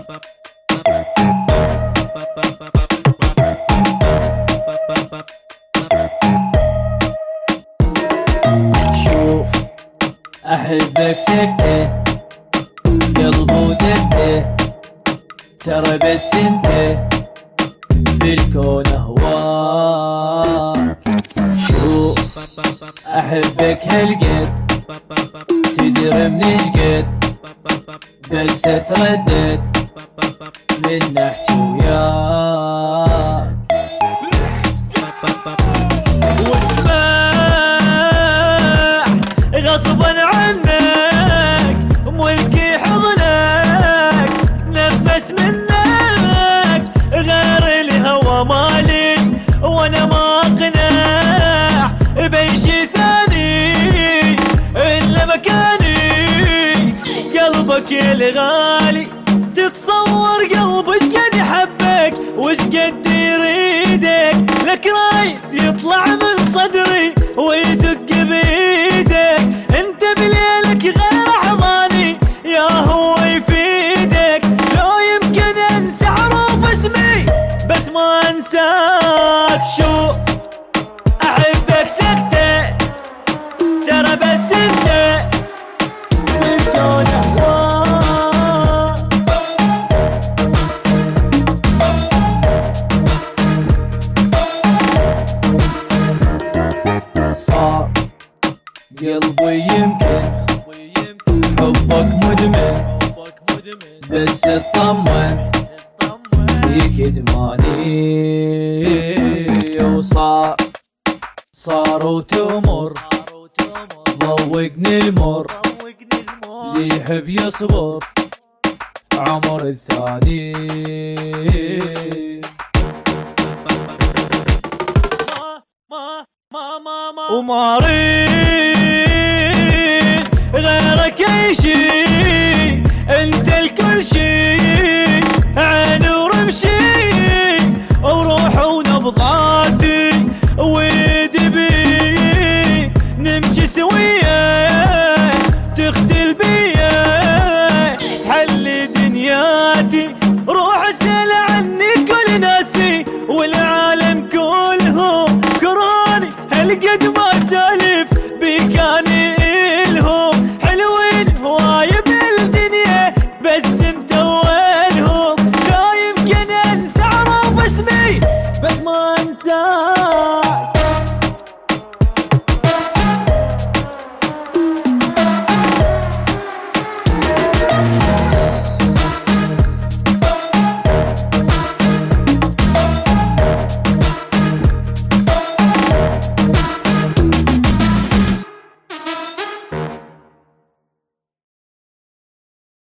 شوف أحبك سكته قلبه ودقته، ترى بس انت بالكون هواك. شوف أحبك هالقد تدري منشقد، بس اتردد من نحكي وياك. واسمع غصبا عنك ملكي حضنك، نفس منك غير الهوى مالي، وانا ما اقنع بأي ثاني الا مكاني. قلبك الغالي تتصور قلب شقد يحبك وشقد يريدك، لك رايد يطلع من صدري ويدق بيدك. انت بليلك غير احضاني يا هو يفيدك، لو يمكن انسى حروف اسمي بس ما انساك. شوف احبك سكتة، ترى بس انت بالكون هواك. صار قلبي يمكن حبك مدمن، بس اطمن بيك ادماني. وصار وتمر ضوقني المر، اللي يحب يصبر عمر الثاني. وما اريد غيرك اي شي، انت الكل شي، عيني ورمشي وروح ونبضاتي ويدي بي، نمشي سويا تختل بيا تحلي دنياتي. روح اسأل عني كل ناسي والعالم كلهم كروني، هالقد ما سالف بكاني الهم حلوين هواي بالدنيا، بس انت